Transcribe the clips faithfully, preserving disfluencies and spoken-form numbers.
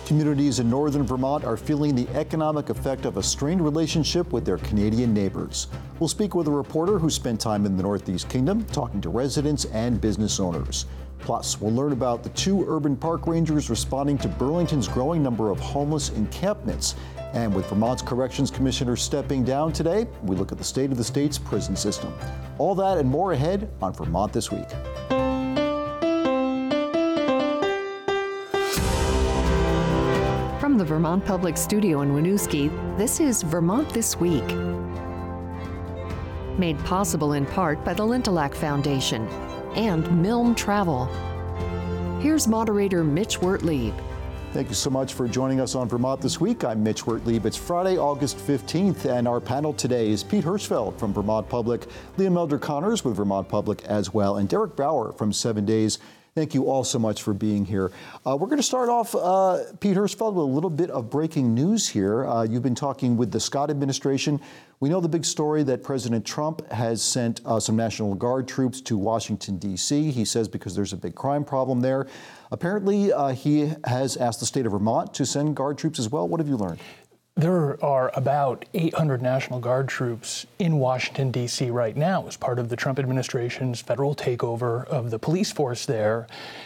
Communities in northern Vermont are feeling the economic effect of a strained relationship with their Canadian neighbors. We'll speak with a reporter who spent time in the Northeast Kingdom talking to residents and business owners. Plus, we'll learn about the two urban park rangers responding to Burlington's growing number of homeless encampments. And with Vermont's Corrections Commissioner stepping down today, we look at the state of the state's prison system. All that and more ahead on Vermont This Week. From the Vermont Public Studio in Winooski, this is Vermont This Week. Made possible in part by the Lintelak Foundation and Milne Travel. Here's moderator Mitch Wertlieb. Thank you so much for joining us on Vermont This Week. I'm Mitch Wertlieb. It's Friday, August fifteenth, and our panel today is Pete Hirschfeld from Vermont Public, Leah Melder-Connors with Vermont Public as well, and Derek Bauer from Seven Days. Thank you all so much for being here. Uh, we're going to start off, uh, Pete Hirschfeld, with a little bit of breaking news here. Uh, you've been talking with the Scott administration. We know the big story that President Trump has sent uh, some National Guard troops to Washington, D C. He says because there's a big crime problem there. Apparently, uh, he has asked the state of Vermont to send Guard troops as well. What have you learned? There are about eight hundred National Guard troops in Washington, D C right now as part of the Trump administration's federal takeover of the police force there.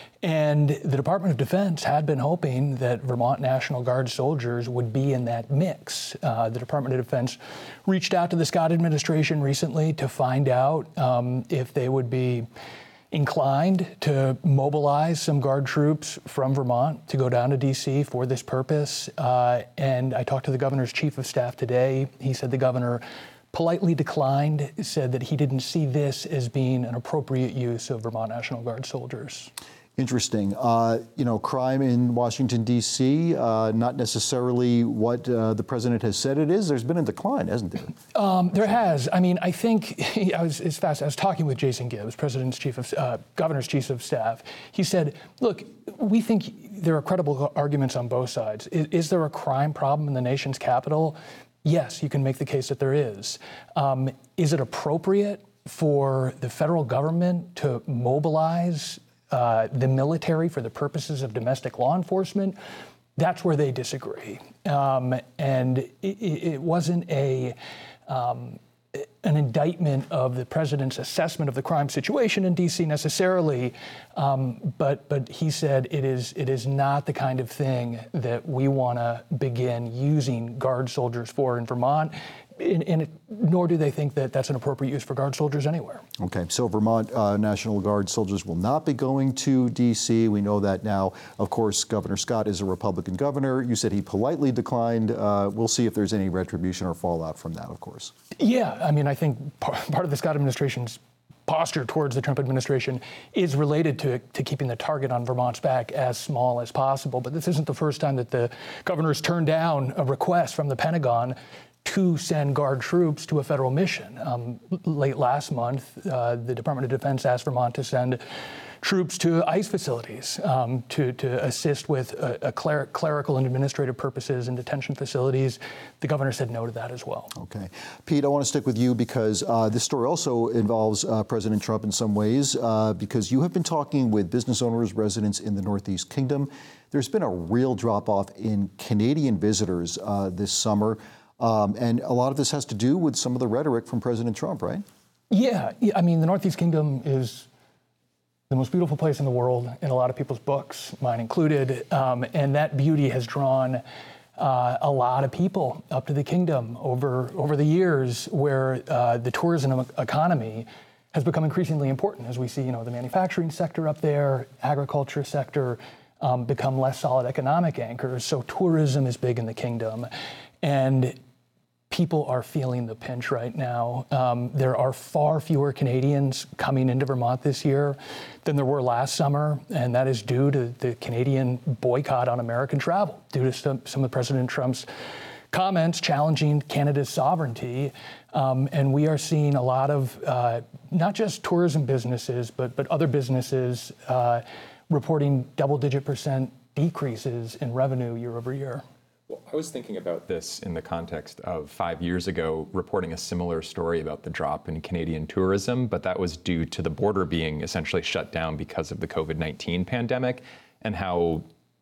And the Department of Defense had been hoping that Vermont National Guard soldiers would be in that mix. Uh, the Department of Defense reached out to the Scott administration recently to find out um, if they would be inclined to mobilize some Guard troops from Vermont to go down to D C for this purpose. Uh, and I talked to the governor's chief of staff today. He said the governor politely declined, said that he didn't see this as being an appropriate use of Vermont National Guard soldiers. Interesting. Uh, you know, crime in Washington, D C, uh, not necessarily what uh, the president has said it is. There's been a decline, hasn't there? Um, there has. I mean, I think I was as fast. I was talking with Jason Gibbs, president's chief of uh, governor's chief of staff. He said, "Look, we think there are credible arguments on both sides. Is, is there a crime problem in the nation's capital? Yes, you can make the case that there is. Um, is it appropriate for the federal government to mobilize Uh, the military for the purposes of domestic law enforcement?" That's where they disagree. Um, and it, it wasn't a um, an indictment of the president's assessment of the crime situation in D C necessarily, um, but but he said it is it is not the kind of thing that we want to begin using Guard soldiers for in Vermont. And, and it, nor do they think that that's an appropriate use for Guard soldiers anywhere. Okay, so Vermont uh, National Guard soldiers will not be going to D C. We know that now. Of course, Governor Scott is a Republican governor. You said he politely declined. Uh, we'll see if there's any retribution or fallout from that, of course. Yeah, I mean, I think part, part of the Scott administration's posture towards the Trump administration is related to, to keeping the target on Vermont's back as small as possible. But this isn't the first time that the governor's turned down a request from the Pentagon to send Guard troops to a federal mission. Um, late last month, uh, the Department of Defense asked Vermont to send troops to ICE facilities um, to, to assist with uh, a cler- clerical and administrative purposes in detention facilities. The governor said no to that as well. Okay. Pete, I want to stick with you because uh, this story also involves uh, President Trump in some ways, uh, because you have been talking with business owners, residents in the Northeast Kingdom. There's been a real drop-off in Canadian visitors uh, this summer. Um, and a lot of this has to do with some of the rhetoric from President Trump, right? Yeah, yeah, I mean, the Northeast Kingdom is the most beautiful place in the world in a lot of people's books, mine included. Um, and that beauty has drawn uh, a lot of people up to the kingdom over, over the years, where uh, the tourism economy has become increasingly important as we see, you know, the manufacturing sector up there, agriculture sector um, become less solid economic anchors. So tourism is big in the kingdom. And people are feeling the pinch right now. Um, there are far fewer Canadians coming into Vermont this year than there were last summer, and that is due to the Canadian boycott on American travel, due to some, some of President Trump's comments challenging Canada's sovereignty. Um, and we are seeing a lot of uh, not just tourism businesses, but, but other businesses uh, reporting double-digit percent decreases in revenue year over year. Well, I was thinking about this in the context of five years ago reporting a similar story about the drop in Canadian tourism, but that was due to the border being essentially shut down because of the COVID nineteen pandemic, and how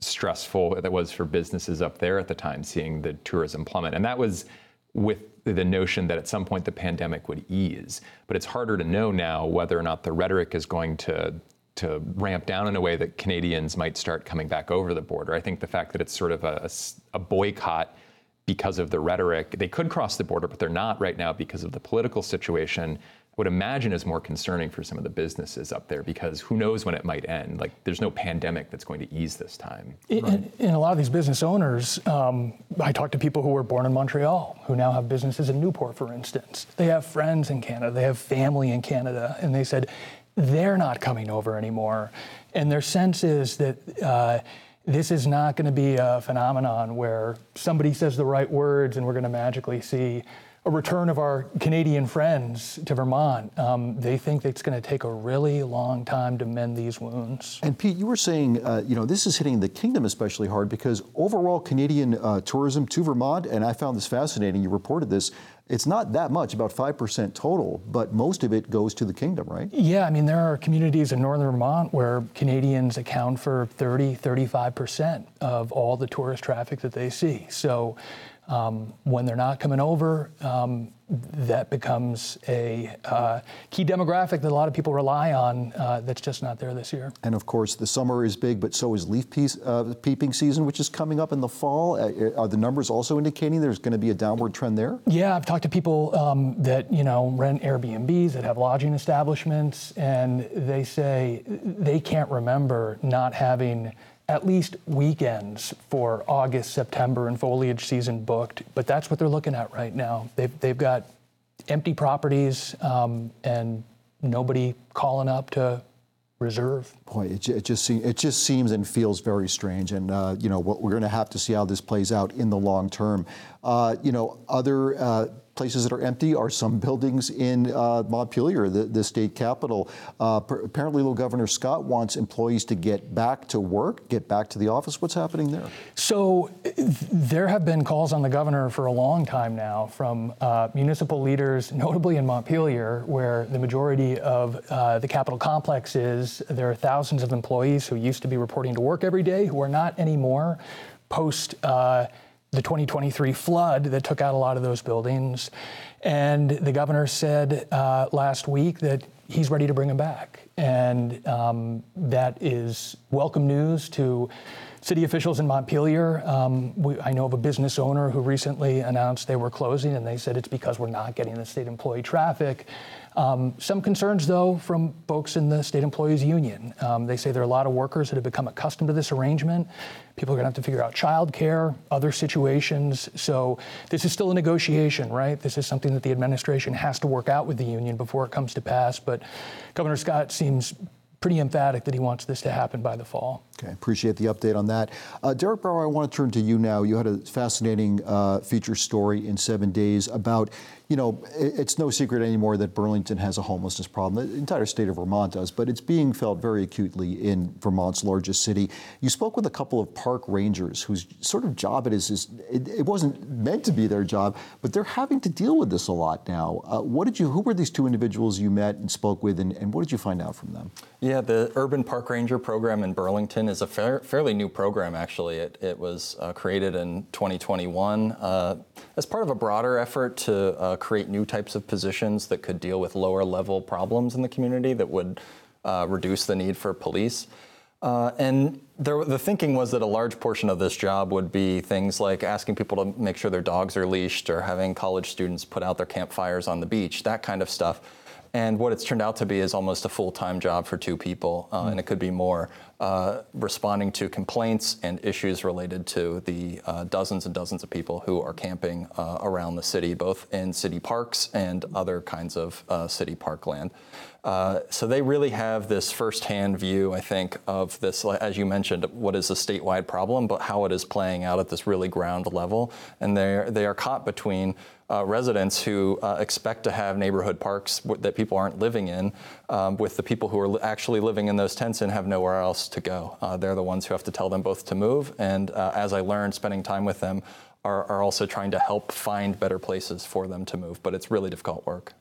stressful that was for businesses up there at the time, seeing the tourism plummet. And that was with the notion that at some point the pandemic would ease. But it's harder to know now whether or not the rhetoric is going to to ramp down in a way that Canadians might start coming back over the border. I think the fact that it's sort of a, a boycott because of the rhetoric, they could cross the border, but they're not right now because of the political situation, I would imagine is more concerning for some of the businesses up there, because who knows when it might end. Like, there's no pandemic that's going to ease this time. In, right. in a lot of these business owners, um, I talk to people who were born in Montreal, who now have businesses in Newport, for instance. They have friends in Canada, they have family in Canada, and they said they're not coming over anymore. And their sense is that uh, this is not going to be a phenomenon where somebody says the right words and we're going to magically see a return of our Canadian friends to Vermont. Um, they think it's going to take a really long time to mend these wounds. And Pete, you were saying, uh, you know, this is hitting the kingdom especially hard because overall Canadian uh, tourism to Vermont, and I found this fascinating, you reported this, it's not that much, about five percent total, but most of it goes to the kingdom, right? Yeah, I mean, there are communities in northern Vermont where Canadians account for thirty, thirty-five percent of all the tourist traffic that they see. So um, when they're not coming over, um, that becomes a uh, key demographic that a lot of people rely on uh, that's just not there this year. And of course, the summer is big, but so is leaf piece, uh, peeping season, which is coming up in the fall. Uh, are the numbers also indicating there's going to be a downward trend there? Yeah, I've talked to people um, that, you know, rent Airbnbs, that have lodging establishments, and they say they can't remember not having at least weekends for August, September, and foliage season booked, but that's what they're looking at right now. They've, they've got empty properties um, and nobody calling up to reserve. Boy, it, it just seems it just seems and feels very strange, and uh, you know what, we're going to have to see how this plays out in the long term. Uh, you know, other uh, places that are empty are some buildings in uh, Montpelier, the, the state capital. Uh, apparently, little Governor Scott wants employees to get back to work, get back to the office. What's happening there? So there have been calls on the governor for a long time now from uh, municipal leaders, notably in Montpelier, where the majority of uh, the Capitol complex is. There are thousands of employees who used to be reporting to work every day who are not anymore post uh, the twenty twenty-three flood that took out a lot of those buildings. And the governor said uh, last week that he's ready to bring them back. And um, that is welcome news to city officials in Montpelier. Um, we, I know of a business owner who recently announced they were closing, and they said it's because we're not getting the state employee traffic. Um, some concerns, though, from folks in the State Employees Union. Um, they say there are a lot of workers that have become accustomed to this arrangement. People are going to have to figure out childcare, other situations. So this is still a negotiation, right? This is something that the administration has to work out with the union before it comes to pass. But Governor Scott seems pretty emphatic that he wants this to happen by the fall. Okay, appreciate the update on that. Uh, Derek Brower, I want to turn to you now. You had a fascinating uh, feature story in Seven Days about, you know, it's no secret anymore that Burlington has a homelessness problem. The entire state of Vermont does, but it's being felt very acutely in Vermont's largest city. You spoke with a couple of park rangers whose sort of job it is, is it, it wasn't meant to be their job, but they're having to deal with this a lot now. Uh, what did you, who were these two individuals you met and spoke with, and, and what did you find out from them? Yeah, the Urban Park Ranger program in Burlington is a fair, fairly new program, actually. It, it was uh, created in twenty twenty-one uh, as part of a broader effort to uh, create new types of positions that could deal with lower level problems in the community that would uh, reduce the need for police. Uh, and there, the thinking was that a large portion of this job would be things like asking people to make sure their dogs are leashed or having college students put out their campfires on the beach, that kind of stuff. And what it's turned out to be is almost a full-time job for two people, uh, mm. and it could be more, uh, responding to complaints and issues related to the uh, dozens and dozens of people who are camping uh, around the city, both in city parks and other kinds of uh, city parkland. Uh, so they really have this firsthand view, I think, of this, as you mentioned, what is a statewide problem, but how it is playing out at this really ground level. And they're, they are caught between Uh, residents who uh, expect to have neighborhood parks w- that people aren't living in, um, with the people who are li- actually living in those tents and have nowhere else to go. Uh, they're the ones who have to tell them both to move, and uh, as I learned spending time with them, are, are also trying to help find better places for them to move, but it's really difficult work.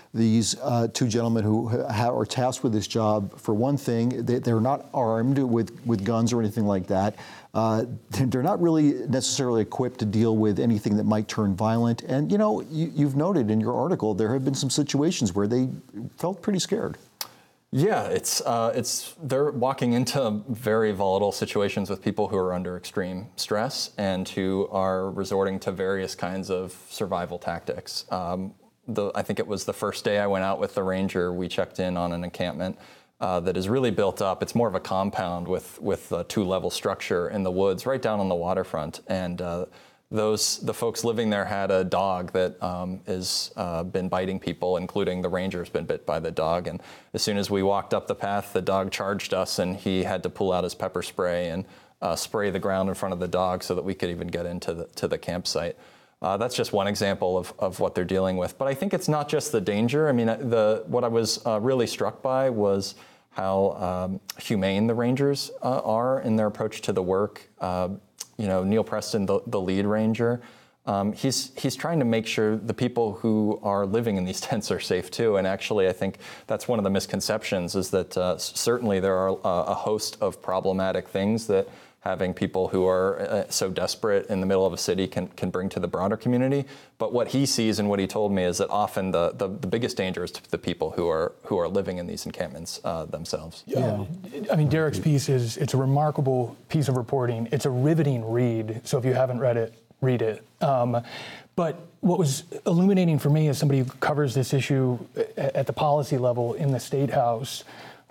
these uh, two gentlemen who ha- are tasked with this job, for one thing, they, they're not armed with, with guns or anything like that. Uh, they're not really necessarily equipped to deal with anything that might turn violent. And, you know, you, you've noted in your article there have been some situations where they felt pretty scared. Yeah, it's uh, it's they're walking into very volatile situations with people who are under extreme stress and who are resorting to various kinds of survival tactics. Um, the, I think it was the first day I went out with the ranger, we checked in on an encampment uh, that is really built up. It's more of a compound with with a two-level structure in the woods, right down on the waterfront, and. Uh, Those the folks living there had a dog that um, has uh, been biting people, including the ranger's been bit by the dog. And as soon as we walked up the path, the dog charged us, and he had to pull out his pepper spray and uh, spray the ground in front of the dog so that we could even get into the to the campsite. Uh, that's just one example of, of what they're dealing with. But I think it's not just the danger. I mean, the what I was uh, really struck by was how um, humane the rangers uh, are in their approach to the work. Uh, You know, Neil Preston, the, the lead ranger, um, he's he's trying to make sure the people who are living in these tents are safe too. And actually, I think that's one of the misconceptions is that uh, certainly there are uh, a host of problematic things that having people who are uh, so desperate in the middle of a city can, can bring to the broader community. But what he sees and what he told me is that often the, the, the biggest danger is to the people who are who are living in these encampments uh, themselves. Yeah. I mean, Derek's piece is, it's a remarkable piece of reporting. It's a riveting read. So if you haven't read it, read it. Um, but what was illuminating for me as somebody who covers this issue at the policy level in the State House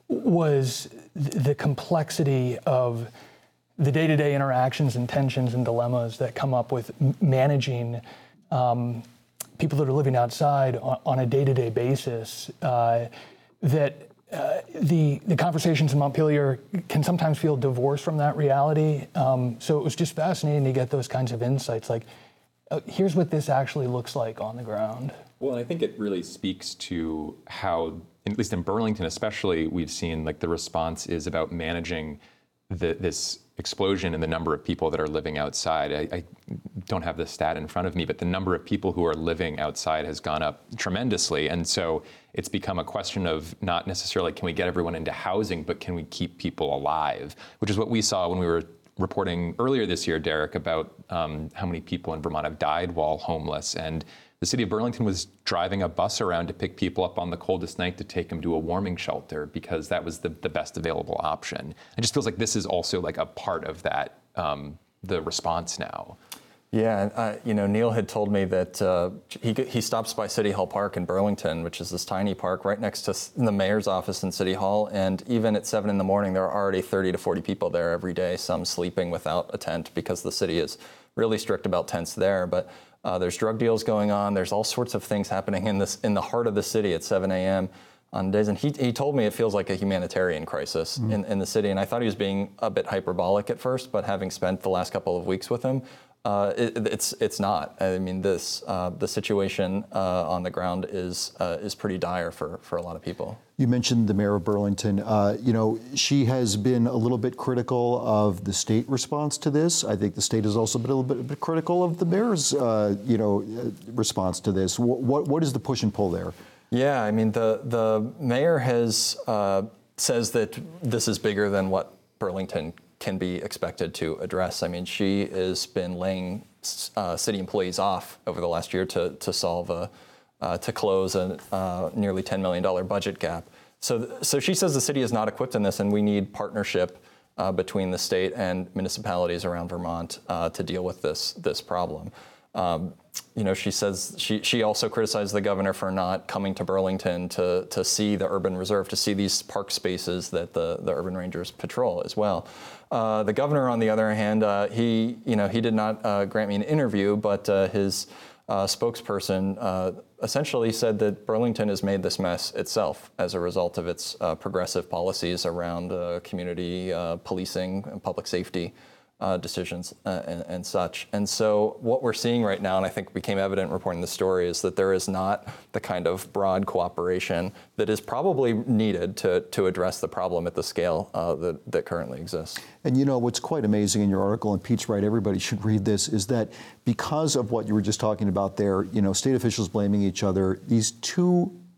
was the complexity of the day-to-day interactions and tensions and dilemmas that come up with m- managing um, people that are living outside on, on a day-to-day basis, uh, that uh, the the conversations in Montpelier can sometimes feel divorced from that reality. Um, so it was just fascinating to get those kinds of insights, like, uh, here's what this actually looks like on the ground. Well, I think it really speaks to how, at least in Burlington especially, we've seen like the response is about managing the, this explosion in the number of people that are living outside. I, I don't have the stat in front of me, but the number of people who are living outside has gone up tremendously. And so it's become a question of not necessarily can we get everyone into housing, but can we keep people alive, which is what we saw when we were reporting earlier this year, Derek, about um, how many people in Vermont have died while homeless. And the city of Burlington was driving a bus around to pick people up on the coldest night to take them to a warming shelter because that was the, the best available option. It just feels like this is also like a part of that, um, the response now. Yeah, uh, you know, Neil had told me that uh, he he stops by City Hall Park in Burlington, which is this tiny park right next to the mayor's office in City Hall, and even at seven in the morning, there are already thirty to forty people there every day, some sleeping without a tent because the city is really strict about tents there. But Uh, there's drug deals going on. There's all sorts of things happening in this in the heart of the city at seven a.m. on days. And he, he told me it feels like a humanitarian crisis mm-hmm. in, in the city. And I thought he was being a bit hyperbolic at first, but having spent the last couple of weeks with him, uh, it, it's it's not. I mean, this uh, the situation uh, on the ground is uh, is pretty dire for, for a lot of people. You mentioned the mayor of Burlington. Uh, you know, she has been a little bit critical of the state response to this. I think the state has also been a little bit, a bit critical of the mayor's, uh, you know, response to this. What, what what is the push and pull there? Yeah, I mean, the the mayor has uh, says that this is bigger than what Burlington can be expected to address. I mean, she has been laying uh, city employees off over the last year to to solve a. Uh, to close a uh, nearly ten million dollars budget gap. So, th- so she says the city is not equipped in this, and we need partnership uh, between the state and municipalities around Vermont uh, to deal with this this problem. Um, you know, she says she she also criticized the governor for not coming to Burlington to to see the urban reserve, to see these park spaces that the the urban rangers patrol as well. Uh, the governor, on the other hand, uh, he you know he did not uh, grant me an interview, but uh, his uh, spokesperson uh, essentially said that Burlington has made this mess itself as a result of its uh, progressive policies around uh, community uh, policing and public safety uh, decisions uh, and, and such. And so what we're seeing right now, and I think became evident reporting the story, is that there is not the kind of broad cooperation that is probably needed to, to address the problem at the scale uh, that, that currently exists. And you know, what's quite amazing in your article, and Pete's right, everybody should read this, is that because of what you were just talking about there, you know, state officials blaming each other, these two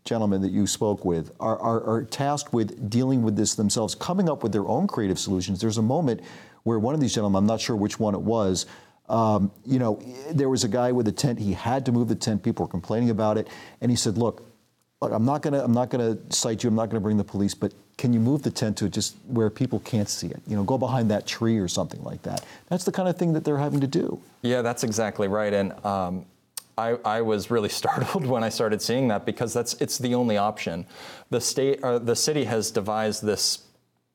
gentlemen that you spoke with are, are, are tasked with dealing with this themselves, coming up with their own creative solutions. There's a moment where one of these gentlemen, I'm not sure which one it was, um, you know, there was a guy with a tent. He had to move the tent. People were complaining about it, and he said, "Look, look I'm not gonna, I'm not gonna cite you. I'm not gonna bring the police, but can you move the tent to just where people can't see it? You know, go behind that tree or something like that." That's the kind of thing that they're having to do. Yeah, that's exactly right, and. Um, I, I was really startled when I started seeing that, because that's it's the only option. The state, uh, the city has devised this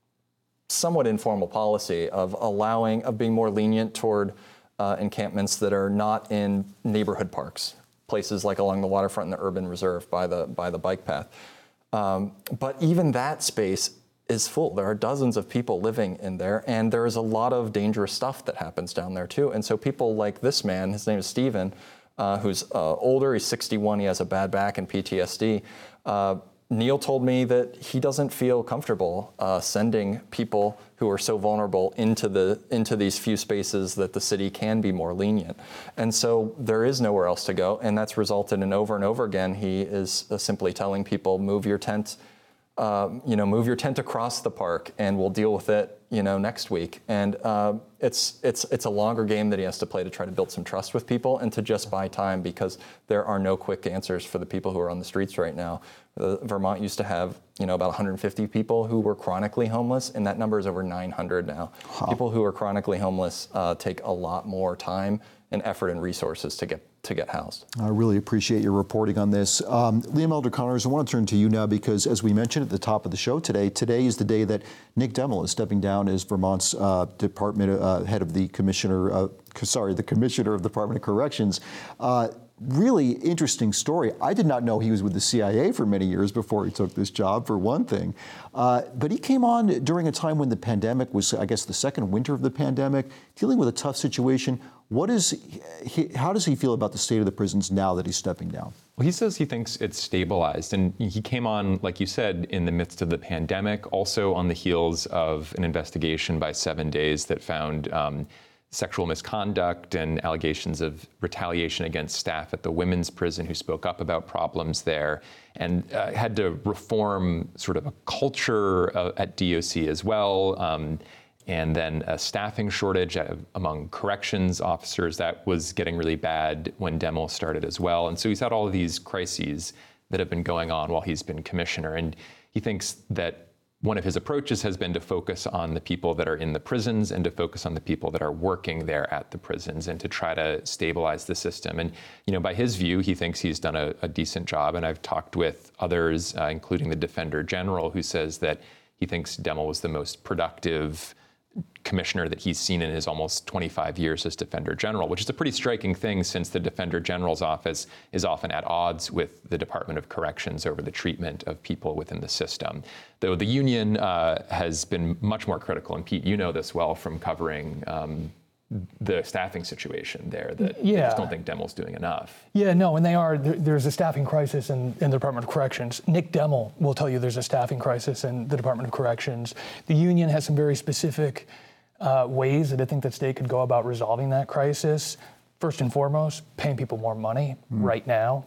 somewhat informal policy of allowing, of being more lenient toward uh, encampments that are not in neighborhood parks, places like along the waterfront and the urban reserve by the by the bike path. Um, but even that space is full. There are dozens of people living in there, and there is a lot of dangerous stuff that happens down there too. And so people like this man, his name is Stephen. Uh, who's uh, older, he's sixty-one, he has a bad back and P T S D. Uh, Neil told me that he doesn't feel comfortable uh, sending people who are so vulnerable into the into these few spaces that the city can be more lenient. And so there is nowhere else to go, and that's resulted in over and over again, he is uh, simply telling people, move your tent, uh, you know, move your tent across the park and we'll deal with it, you know, next week. And uh, it's it's it's a longer game that he has to play to try to build some trust with people and to just buy time, because there are no quick answers for the people who are on the streets right now. Uh, Vermont used to have, you know, about one hundred fifty people who were chronically homeless, and that number is over nine hundred now. Wow. People who are chronically homeless uh, take a lot more time and effort and resources to get to get housed. I really appreciate your reporting on this. Um, Liam Elder Connors, I want to turn to you now, because as we mentioned at the top of the show today, today is the day that Nick Demel is stepping down as Vermont's uh, Department uh, head of the Commissioner, uh, sorry, the Commissioner of the Department of Corrections. Uh, really interesting story. I did not know he was with the C I A for many years before he took this job, for one thing. Uh, but he came on during a time when the pandemic was, I guess, the second winter of the pandemic, dealing with a tough situation. What is he, how does he feel about the state of the prisons now that he's stepping down? Well, he says he thinks it's stabilized, and he came on, like you said, in the midst of the pandemic, also on the heels of an investigation by Seven Days that found um, sexual misconduct and allegations of retaliation against staff at the women's prison who spoke up about problems there, and uh, had to reform sort of a culture uh, at D O C as well. Um, and then a staffing shortage among corrections officers that was getting really bad when Demel started as well. And so he's had all of these crises that have been going on while he's been commissioner. And he thinks that one of his approaches has been to focus on the people that are in the prisons and to focus on the people that are working there at the prisons and to try to stabilize the system. And, you know, by his view, he thinks he's done a, a decent job. And I've talked with others, uh, including the Defender General, who says that he thinks Demel was the most productive commissioner that he's seen in his almost twenty-five years as Defender General, which is a pretty striking thing since the Defender General's office is often at odds with the Department of Corrections over the treatment of people within the system. Though the union uh, has been much more critical, and Pete, you know this well from covering um, the staffing situation there, that yeah. they just don't think Demel's doing enough. Yeah, no, and they are. There, there's a staffing crisis in, in the Department of Corrections. Nick Demel will tell you there's a staffing crisis in the Department of Corrections. The union has some very specific uh, ways that I think that state could go about resolving that crisis. First and foremost, paying people more money mm. right now.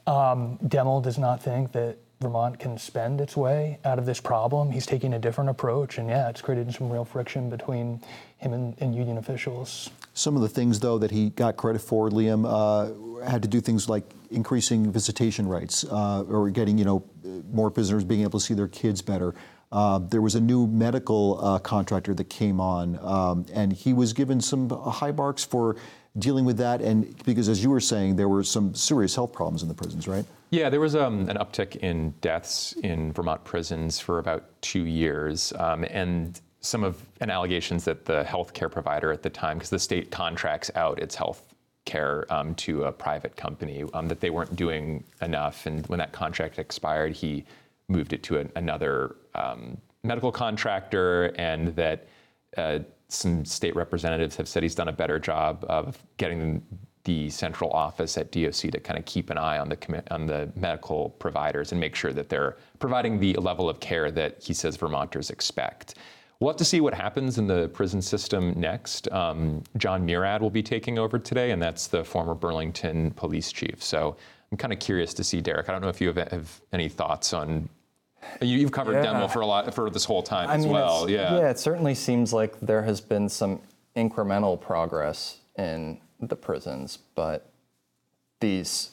Um, Demel does not think that Vermont can spend its way out of this problem. He's taking a different approach, and yeah, it's created some real friction between him and, and union officials. Some of the things, though, that he got credit for, Liam, uh, had to do things like increasing visitation rights uh, or getting, you know, more prisoners being able to see their kids better. Uh, there was a new medical uh, contractor that came on, um, and he was given some high marks for dealing with that, and because, as you were saying, there were some serious health problems in the prisons, right? Yeah, there was um, an uptick in deaths in Vermont prisons for about two years, um, and some of an allegations that the healthcare provider at the time, because the state contracts out its health care um, to a private company, um, that they weren't doing enough, and when that contract expired, he moved it to a, another um, medical contractor, and that uh, some state representatives have said he's done a better job of getting the central office at D O C to kind of keep an eye on the on the medical providers and make sure that they're providing the level of care that he says Vermonters expect. We'll have to see what happens in the prison system next. Um, John Murad will be taking over today, and that's the former Burlington police chief. So I'm kind of curious to see, Derek. I don't know if you have, have any thoughts on. You, you've covered yeah. demo for a lot for this whole time I as mean, well. Yeah. Yeah, it certainly seems like there has been some incremental progress in the prisons, but these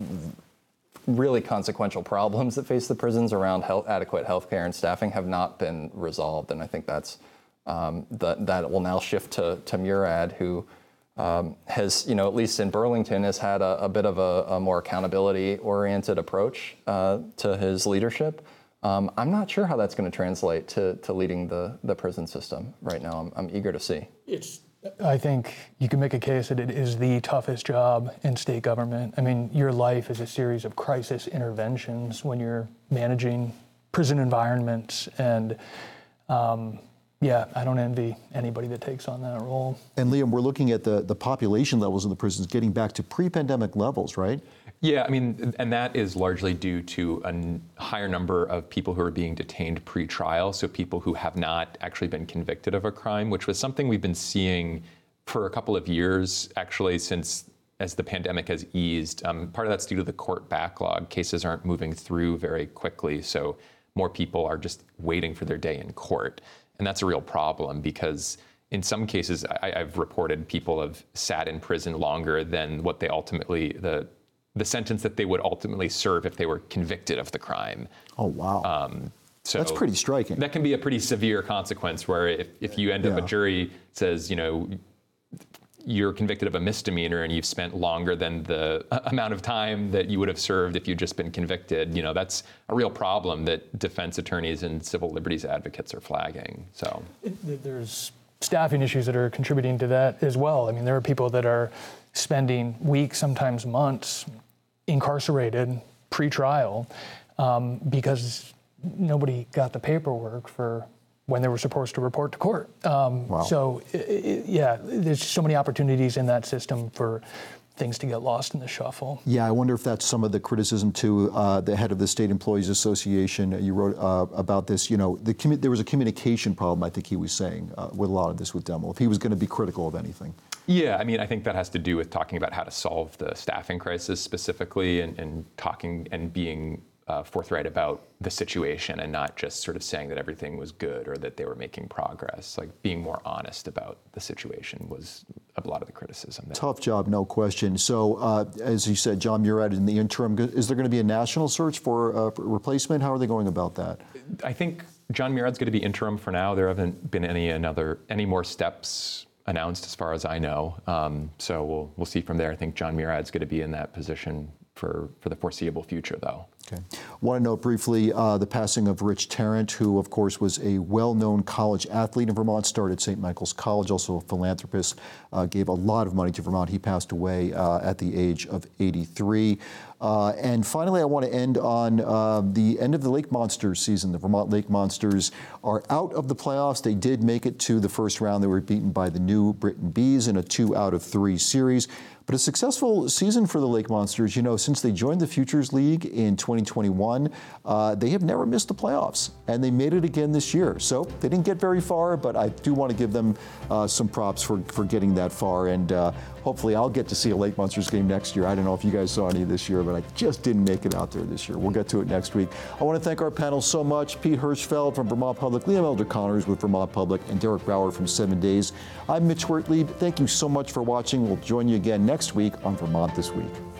really consequential problems that face the prisons around health, adequate health care and staffing have not been resolved. And I think that's um, that that will now shift to, to Murad, who um, has, you know, at least in Burlington, has had a, a bit of a, a more accountability-oriented approach uh, to his leadership. Um, I'm not sure how that's going to translate to, to leading the, the prison system right now. I'm, I'm eager to see. It's, I think you can make a case that it is the toughest job in state government. I mean, your life is a series of crisis interventions when you're managing prison environments. And um, yeah, I don't envy anybody that takes on that role. And Liam, we're looking at the, the population levels in the prisons getting back to pre-pandemic levels, right? Yeah, I mean, and that is largely due to a n- higher number of people who are being detained pre-trial, so people who have not actually been convicted of a crime, which was something we've been seeing for a couple of years, actually, since as the pandemic has eased. Um, part of that's due to the court backlog. Cases aren't moving through very quickly, so more people are just waiting for their day in court. And that's a real problem because in some cases, I, I've reported people have sat in prison longer than what they ultimately, the the sentence that they would ultimately serve if they were convicted of the crime. Oh, wow. Um, so that's pretty striking. That can be a pretty severe consequence where if, if you end up, Yeah. a jury says, you know, you're convicted of a misdemeanor and you've spent longer than the amount of time that you would have served if you'd just been convicted, you know, that's a real problem that defense attorneys and civil liberties advocates are flagging, so. There's staffing issues that are contributing to that as well. I mean, there are people that are spending weeks, sometimes months, incarcerated pre-trial um, because nobody got the paperwork for when they were supposed to report to court. Um, Wow. So, i i yeah, there's so many opportunities in that system for things to get lost in the shuffle. Yeah, I wonder if that's some of the criticism too. Uh, the head of the State Employees Association, you wrote uh, about this. You know, the commu- there was a communication problem, I think he was saying, uh, with a lot of this with Demo, if he was going to be critical of anything. Yeah, I mean, I think that has to do with talking about how to solve the staffing crisis specifically and, and talking and being uh, forthright about the situation and not just sort of saying that everything was good or that they were making progress. Like being more honest about the situation was a lot of the criticism there. Tough job, no question. So, uh, as you said, John Murad in the interim, is there going to be a national search for a replacement? How are they going about that? I think John Murad's going to be interim for now. There haven't been any another any more steps announced as far as I know. Um, so we'll we'll see from there. I think John Murad's going to be in that position for, for the foreseeable future, though. Okay. Want to note briefly uh, the passing of Rich Tarrant, who, of course, was a well-known college athlete in Vermont, started Saint Michael's College, also a philanthropist, uh, gave a lot of money to Vermont. He passed away uh, at the age of eighty-three. Uh, and finally, I want to end on uh, the end of the Lake Monsters season. The Vermont Lake Monsters are out of the playoffs. They did make it to the first round. They were beaten by the New Britain Bees in a two out of three series. But a successful season for the Lake Monsters. You know, since they joined the Futures League in twenty twenty-one, uh, they have never missed the playoffs, and they made it again this year. So they didn't get very far, but I do want to give them uh, some props for, for getting that far. And uh, hopefully I'll get to see a Lake Monsters game next year. I don't know if you guys saw any this year, but I just didn't make it out there this year. We'll get to it next week. I want to thank our panel so much. Pete Hirschfeld from Vermont Public, Liam Elder Connors with Vermont Public, and Derek Brower from Seven Days. I'm Mitch Wertlieb. Thank you so much for watching. We'll join you again next week on Vermont This Week.